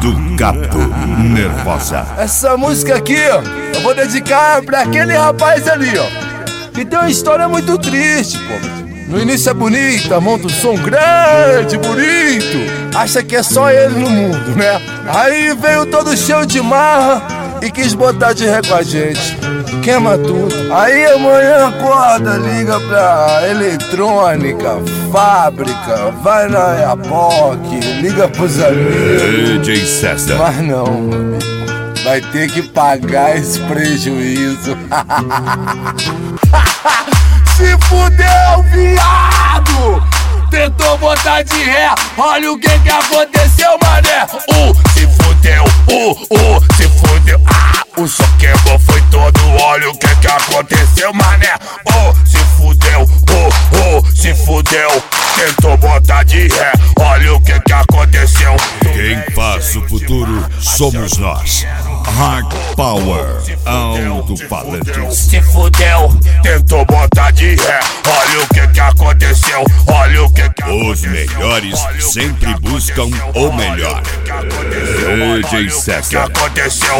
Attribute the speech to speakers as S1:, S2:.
S1: do Gato Nervosa.
S2: Essa música aqui, ó, eu vou dedicar pra aquele rapaz ali, ó, que tem uma história muito triste, pô. No início é bonita, monta um som grande, bonito, acha que é só ele no mundo, né? Aí veio todo cheio de marra e quis botar de ré com a gente, queima tudo. Aí amanhã acorda, liga pra eletrônica, fábrica, vai na Iapoc, liga pros amigos.
S1: DJ César.
S2: Mas não, meu amigo, vai ter que pagar esse prejuízo. Se fudeu, viado! Tentou botar de ré, olha o que aconteceu, mané.
S3: Se fudeu, se fudeu. O som queimou foi todo, olha o que aconteceu, mané. Se fudeu, se fudeu. Tentou botar de ré, olha o que aconteceu.
S1: Quem faz o futuro somos nós. Hard Power Alto-Falantes.
S3: Se fudeu, tentou botar de ré, olha o que aconteceu, olha o que
S1: Os melhores sempre buscam o melhor. DJ César.
S3: aconteceu.